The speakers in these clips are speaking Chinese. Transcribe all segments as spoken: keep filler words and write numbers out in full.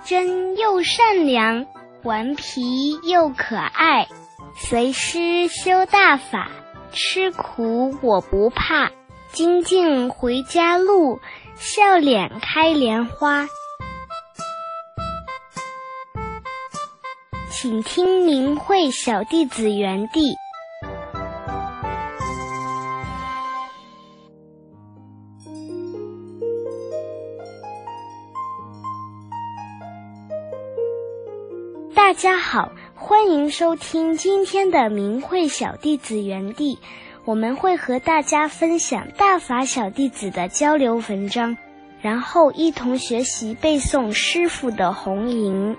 真又善良，顽皮又可爱。随师修大法，吃苦我不怕。精进回家路，笑脸开莲花。请听明慧小弟子园地。大家好，欢迎收听今天的明慧小弟子园地。我们会和大家分享大法小弟子的交流文章，然后一同学习背诵师父的弘吟。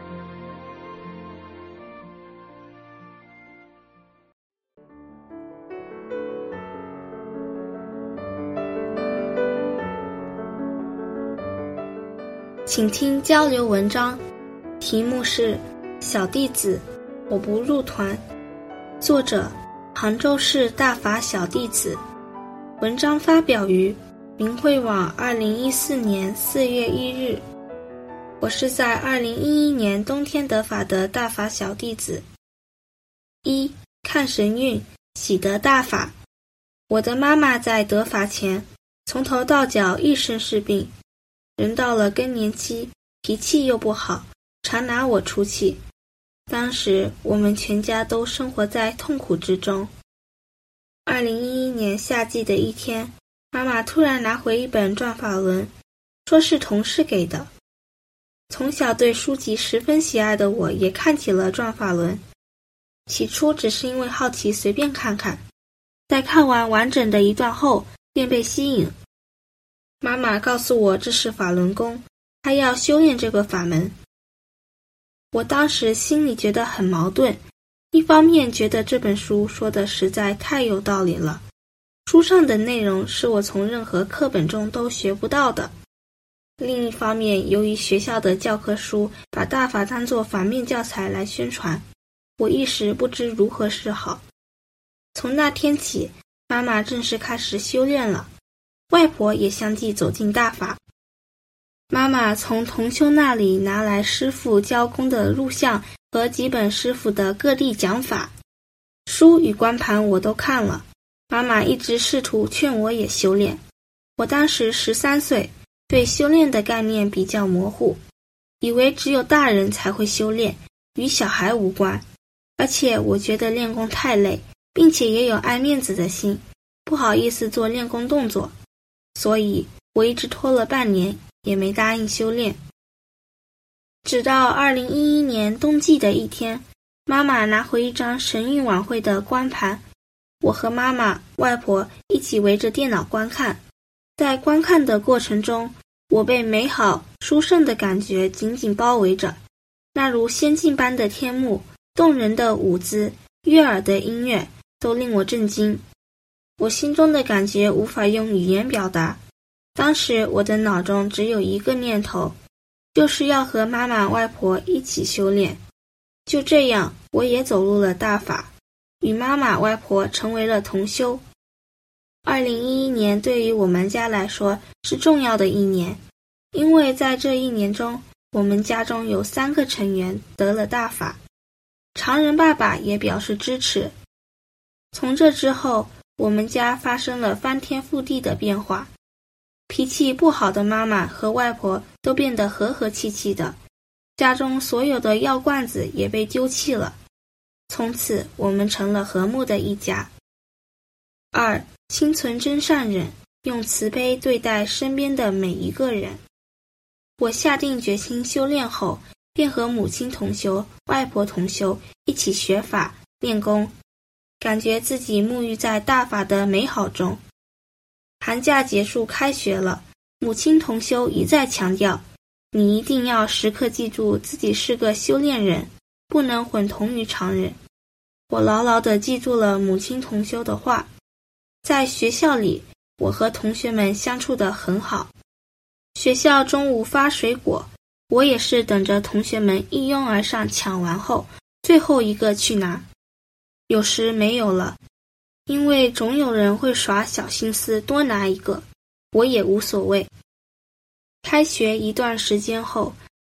请听交流文章，题目是小弟子我不入团，作者杭州市大法小弟子。文章发表于明慧网二零一四年四月一日。我是在二零一一年冬天得法的大法小弟子。一、看神韵，喜得大法。我的妈妈在得法前，从头到脚一身是病，人到了更年期，脾气又不好，常拿我出气。当时我们全家都生活在痛苦之中。二零一一年夏季的一天，妈妈突然拿回一本转法轮，说是同事给的。从小对书籍十分喜爱的我也看起了转法轮，起初只是因为好奇随便看看，在看完完整的一段后便被吸引。妈妈告诉我这是法轮功，她要修炼这个法门。我当时心里觉得很矛盾，一方面觉得这本书说的实在太有道理了，书上的内容是我从任何课本中都学不到的。另一方面，由于学校的教科书把大法当作反面教材来宣传，我一时不知如何是好。从那天起，妈妈正式开始修炼了，外婆也相继走进大法。妈妈从同修那里拿来师父教功的录像和几本师父的各地讲法，书与光盘我都看了。妈妈一直试图劝我也修炼。我当时十三岁，对修炼的概念比较模糊，以为只有大人才会修炼，与小孩无关。而且我觉得练功太累，并且也有爱面子的心，不好意思做练功动作，所以我一直拖了半年，也没答应修炼。直到二零一一年冬季的一天，妈妈拿回一张神韵晚会的光盘，我和妈妈、外婆一起围着电脑观看。在观看的过程中，我被美好殊胜的感觉紧紧包围着，那如仙境般的天幕、动人的舞姿、悦耳的音乐都令我震惊。我心中的感觉无法用语言表达。当时我的脑中只有一个念头，就是要和妈妈外婆一起修炼。就这样，我也走入了大法，与妈妈外婆成为了同修。二零一一年对于我们家来说是重要的一年，因为在这一年中，我们家中有三个成员得了大法，常人爸爸也表示支持。从这之后，我们家发生了翻天覆地的变化。脾气不好的妈妈和外婆都变得和和气气的，家中所有的药罐子也被丢弃了。从此我们成了和睦的一家。二、心存真善忍，用慈悲对待身边的每一个人。我下定决心修炼后，便和母亲同修、外婆同修一起学法练功，感觉自己沐浴在大法的美好中。寒假结束开学了，母亲同修一再强调，你一定要时刻记住自己是个修炼人，不能混同于常人。我牢牢地记住了母亲同修的话。在学校里，我和同学们相处得很好。学校中午发水果，我也是等着同学们一拥而上抢完后，最后一个去拿。有时没有了，因为总有人会耍小心思多拿一个，我也无所谓。开学一段时间后，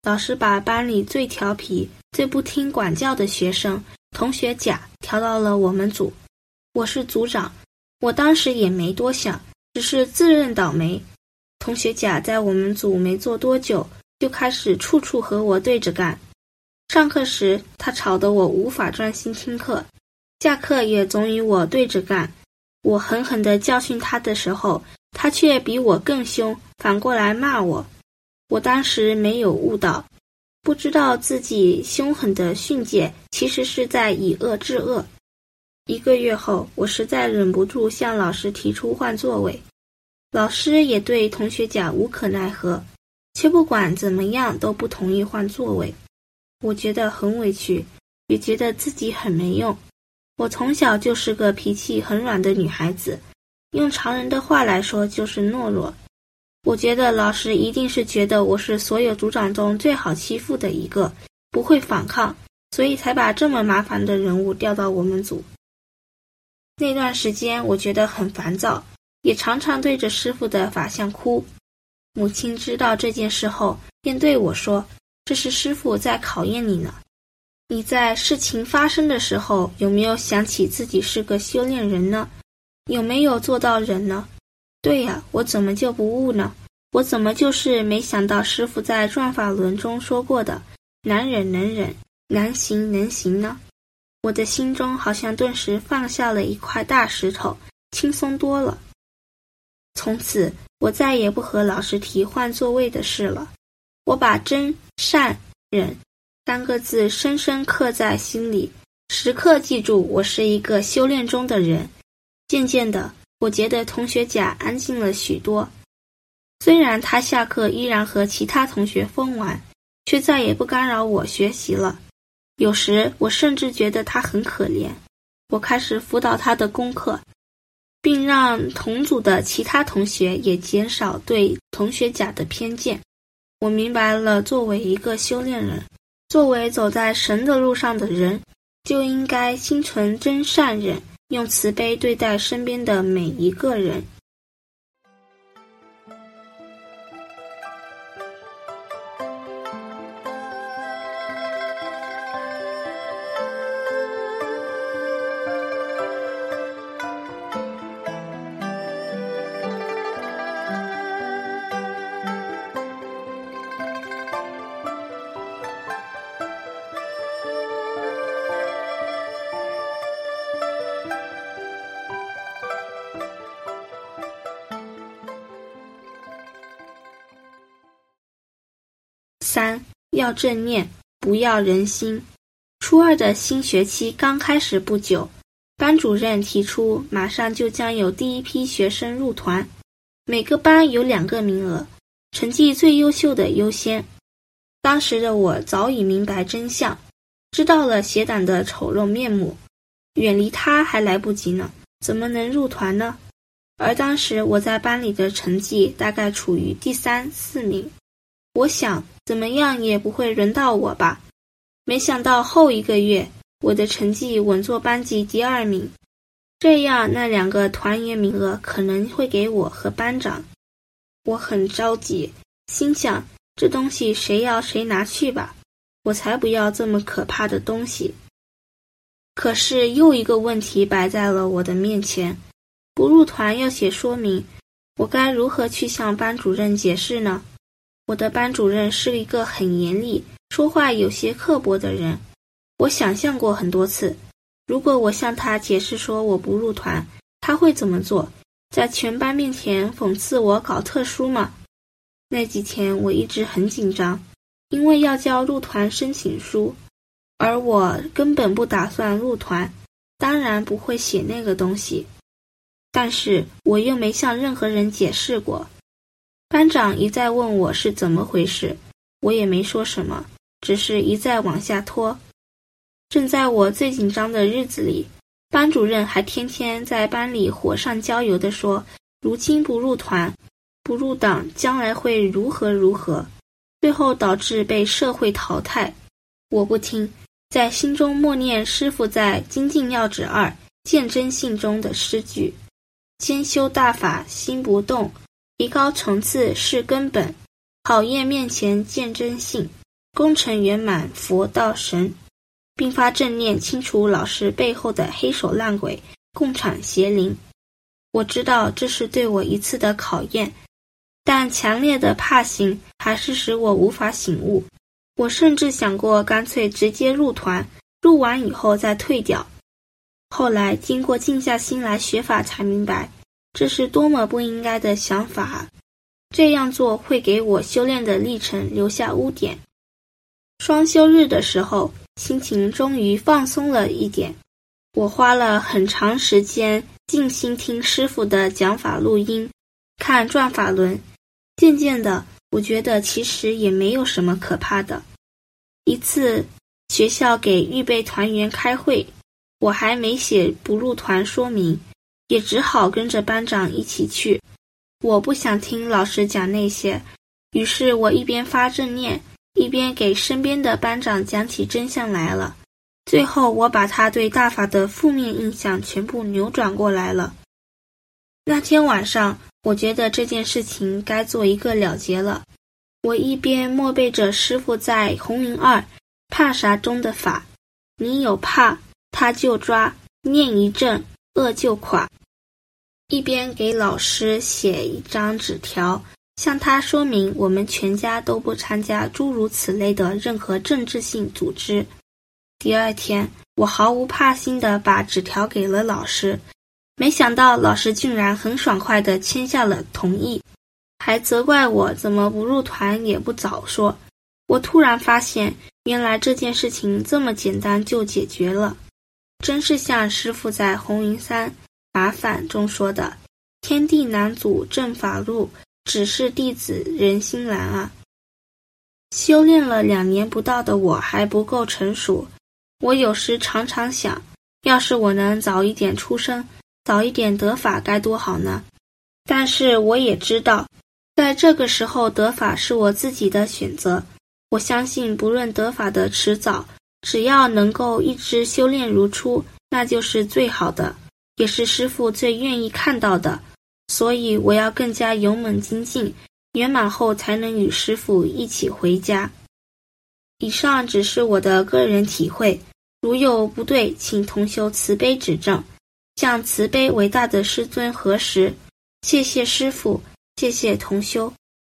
老师把班里最调皮、最不听管教的学生同学甲调到了我们组。我是组长，我当时也没多想，只是自认倒霉。同学甲在我们组没做多久，就开始处处和我对着干。上课时，他吵得我无法专心听课，下课也总与我对着干。我狠狠地教训他的时候，他却比我更凶，反过来骂我。我当时没有悟到，不知道自己凶狠的训诫其实是在以恶制恶。一个月后，我实在忍不住向老师提出换座位，老师也对同学甲无可奈何，却不管怎么样都不同意换座位。我觉得很委屈，也觉得自己很没用。我从小就是个脾气很软的女孩子，用常人的话来说就是懦弱。我觉得老师一定是觉得我是所有组长中最好欺负的一个，不会反抗，所以才把这么麻烦的人物调到我们组。那段时间我觉得很烦躁，也常常对着师傅的法像哭。母亲知道这件事后，便对我说，这是师傅在考验你呢。你在事情发生的时候，有没有想起自己是个修炼人呢？有没有做到忍呢？对呀，我怎么就不悟呢？我怎么就是没想到师傅在转法轮中说过的难忍能忍，难行能行呢？我的心中好像顿时放下了一块大石头，轻松多了。从此，我再也不和老师提换座位的事了。我把真、善、忍三个字深深刻在心里，时刻记住我是一个修炼中的人。渐渐的，我觉得同学甲安静了许多。虽然他下课依然和其他同学疯玩，却再也不干扰我学习了。有时我甚至觉得他很可怜。我开始辅导他的功课，并让同组的其他同学也减少对同学甲的偏见。我明白了，作为一个修炼人，作为走在神的路上的人，就应该心存真善忍，用慈悲对待身边的每一个人。三，要正念，不要人心。初二的新学期刚开始不久，班主任提出马上就将有第一批学生入团，每个班有两个名额，成绩最优秀的优先。当时的我早已明白真相，知道了邪党的丑陋面目，远离他还来不及呢，怎么能入团呢？而当时我在班里的成绩大概处于第三、四名，我想怎么样也不会轮到我吧。没想到后一个月，我的成绩稳坐班级第二名，这样那两个团员名额可能会给我和班长。我很着急，心想这东西谁要谁拿去吧，我才不要这么可怕的东西。可是又一个问题摆在了我的面前，不入团要写说明，我该如何去向班主任解释呢？我的班主任是一个很严厉，说话有些刻薄的人。我想象过很多次，如果我向他解释说我不入团，他会怎么做？在全班面前讽刺我搞特殊吗？那几天我一直很紧张，因为要交入团申请书，而我根本不打算入团，当然不会写那个东西。但是我又没向任何人解释过。班长一再问我是怎么回事，我也没说什么，只是一再往下拖。正在我最紧张的日子里，班主任还天天在班里火上浇油地说，如今不入团，不入党，将来会如何如何，最后导致被社会淘汰。我不听，在心中默念师父在《精进要旨二见真性》中的诗句：先修大法心不动，提高层次是根本，考验面前见真性。 功成圆满，佛道神，并发正念，清除老师背后的黑手烂鬼、共产邪灵。我知道这是对我一次的考验，但强烈的怕醒还是使我无法醒悟。我甚至想过干脆直接入团，入完以后再退掉。后来经过静下心来学法，才明白这是多么不应该的想法，这样做会给我修炼的历程留下污点。双休日的时候，心情终于放松了一点。我花了很长时间静心听师父的讲法录音，看转法轮。渐渐的，我觉得其实也没有什么可怕的。一次，学校给预备团员开会，我还没写不入团说明，也只好跟着班长一起去。我不想听老师讲那些，于是我一边发正念，一边给身边的班长讲起真相来了。最后我把他对大法的负面印象全部扭转过来了。那天晚上，我觉得这件事情该做一个了结了。我一边默背着师父在红云二怕啥中的法，你有怕他就抓，念一阵恶就垮，一边给老师写一张纸条，向他说明我们全家都不参加诸如此类的任何政治性组织。第二天，我毫无怕心地把纸条给了老师，没想到老师竟然很爽快地签下了同意，还责怪我怎么不入团也不早说。我突然发现，原来这件事情这么简单就解决了，真是像师父在红云山法反中说的，天地难阻正法路，只是弟子人心难啊。修炼了两年不到的我还不够成熟，我有时常常想，要是我能早一点出生，早一点得法该多好呢。但是我也知道，在这个时候得法是我自己的选择。我相信不论得法的迟早，只要能够一直修炼如初，那就是最好的，也是师父最愿意看到的。所以我要更加勇猛精进，圆满后才能与师父一起回家。以上只是我的个人体会，如有不对，请同修慈悲指正。向慈悲伟大的师尊核实，谢谢师父，谢谢同修。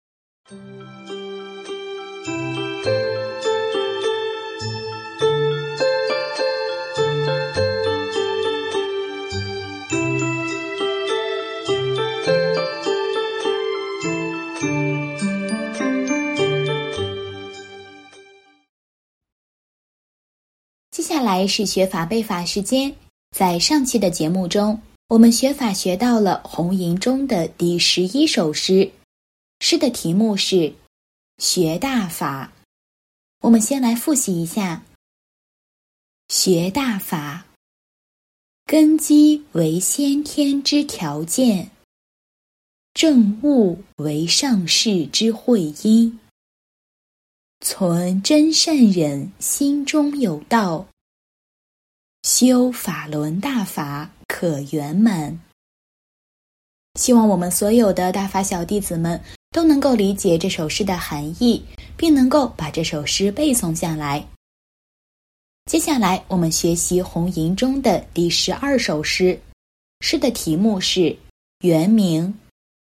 接下来是学法背法时间。在上期的节目中，我们学法学到了红吟中的第十一首诗，诗的题目是学大法。我们先来复习一下。学大法，根基为先天之条件，正悟为上士之会因，存真善忍心中有道，修法轮大法可圆满。希望我们所有的大法小弟子们都能够理解这首诗的含义，并能够把这首诗背诵下来。接下来我们学习红吟中的第十二首诗，诗的题目是圆明。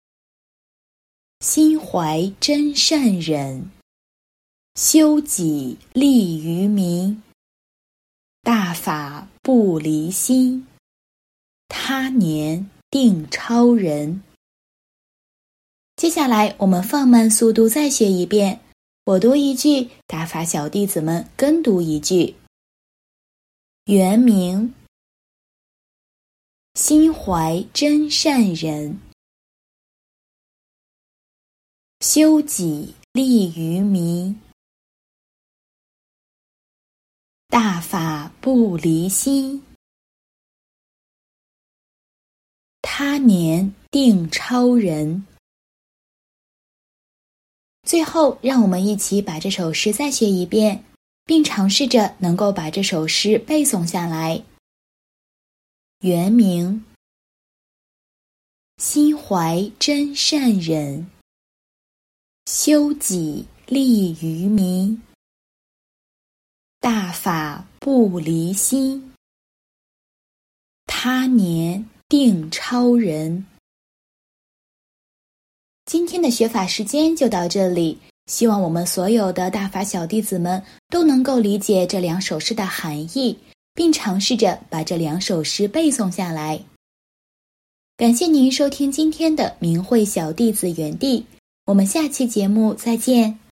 心怀真善忍，修己利于民，大法不离心，他年定超人。接下来我们放慢速度再学一遍，我读一句，大法小弟子们跟读一句。圆明，心怀真善忍，修己利于民，大法不离心，他年定超人。最后，让我们一起把这首诗再学一遍，并尝试着能够把这首诗背诵下来。圆明，心怀真善忍，修己利于民， 大法不离心，他年定超人。今天的学法时间就到这里，希望我们所有的大法小弟子们都能够理解这两首诗的含义，并尝试着把这两首诗背诵下来。感谢您收听今天的明慧小弟子园地，我们下期节目再见。